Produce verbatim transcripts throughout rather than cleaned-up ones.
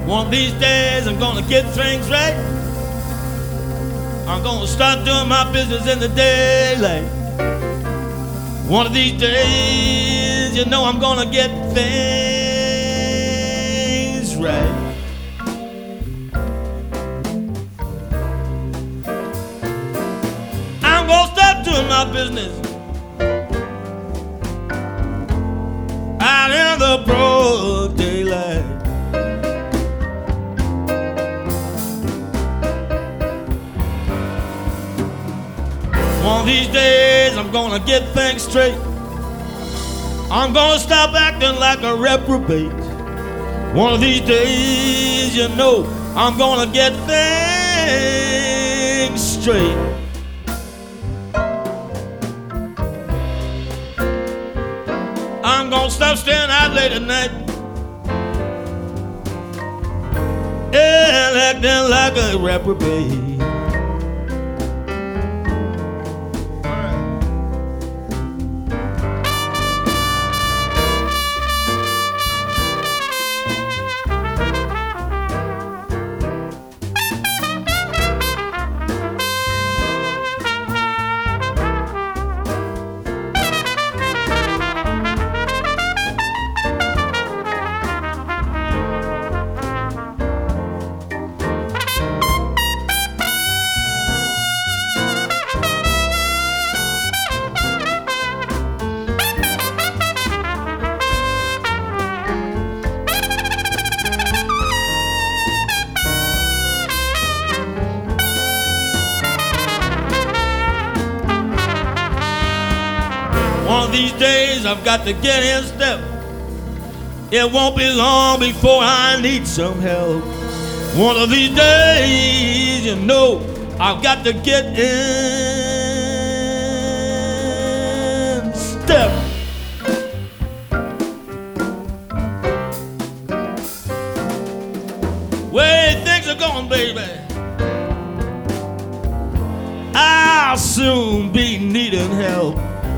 One of these days I'm gonna get things right. I'm gonna start doing my business in the daylight. One of these days, you know I'm gonna get things right. I'm gonna start doing my business out in the broad daylight. One of these days I'm gonna get things straight. I'm gonna stop acting like a reprobate. One of these days, you know, I'm gonna get things straight. I'm gonna stop staying out late at night and acting like a reprobate. One of these days I've got to get in step. It won't be long before I need some help. One of these days, you know, I've got to get in step. Way things are going, baby, I'll soon be needing help.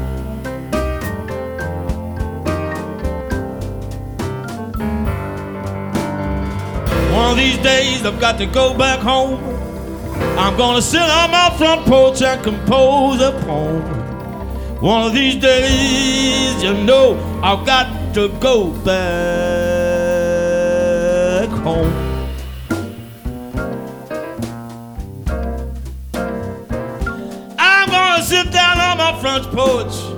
One of these days I've got to go back home. I'm gonna sit on my front porch and compose a poem. One of these days, you know, I've got to go back home. I'm gonna sit down on my front porch